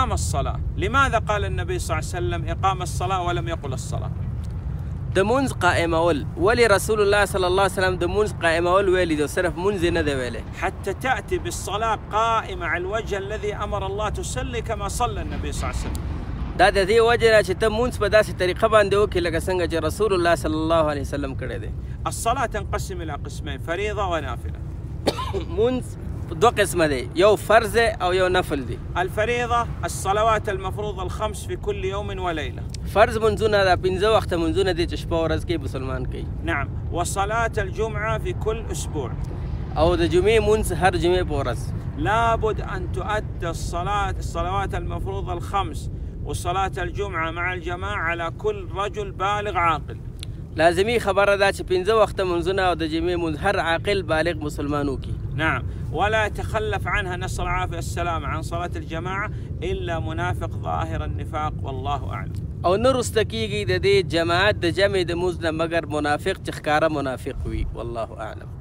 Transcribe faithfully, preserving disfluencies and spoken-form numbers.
إقام الصلاة. لماذا قال النبي صلى الله عليه وسلم إقام الصلاة ولم يقل الصلاة؟ د مونځ قائمول ولی رسول الله صلی الله علیه وسلم د مونځ قائمول ویلي دو صرف مونځ نه دی ویلی حتى تأتي بالصلاة قائمة على الوجه الذي أمر الله تصلي كما صلى النبي صلى الله عليه وسلم. دا د دې وجه نه چې ته مونځ په داسې طریقه باندې وکړې لکه څنګه چې رسول الله صلی الله علیه وسلم کړی دی. الصلاة تنقسم إلى قسمين، فريضة ونافلة. مونځ دو قسمه دی، یو فرض او یو نفل دی. الفريضة الصلوات المفروضة الخمس في كل يوم وليلة. فرض منځونه دا پنځه وخته منځونه دي چې شپه ورځ کې مسلمان کوي. نعم. وصلاة الجمعة في كل أسبوع. او د جمعې مونځ هر جمعې په ورځ. لابد أن تؤدى الصلاة الصلوات المفروضة الخمس وصلاة الجمعة مع الجماعة على كل رجل بالغ عاقل. لازمي خبره ده چې پنځه وخته منځونه او د جمعې مونځ هر عاقل بالغ مسلمان وکړي. نعم. ولا يتخلف عنها نسأل الله العافية السلام عن صلاة الجماعة إلا منافق ظاهر النفاق والله أعلم. او نه رسته کېږي د دې جماعت د جمع د مونځ نه مګر منافق چې ښکاره منافق وي والله أعلم.